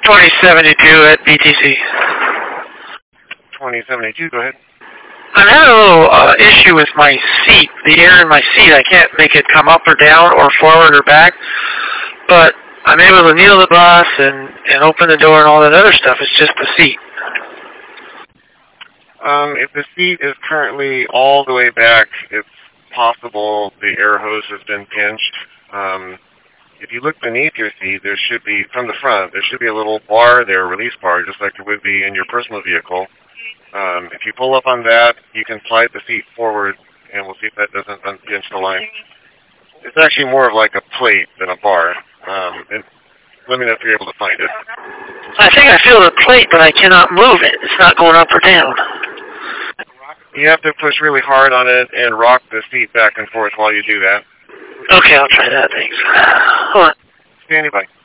2072 at BTC. 2072, go ahead. I'm having a little issue with my seat, the air in my seat. I can't make it come up or down or forward or back, but I'm able to kneel the bus and open the door and all that other stuff. It's just the seat. If the seat is currently all the way back, it's possible the air hose has been pinched. If you look beneath your seat, there should be, from the front, there should be a little bar there, release bar, just like there would be in your personal vehicle. If you pull up on that, you can slide the seat forward, and we'll see if that doesn't unpinch the line. It's actually more of like a plate than a bar. And let me know if you're able to find it. I think I feel the plate, but I cannot move it. It's not going up or down. You have to push really hard on it and rock the seat back and forth while you do that. Okay, I'll try that. Thanks. Hold on. Standing by.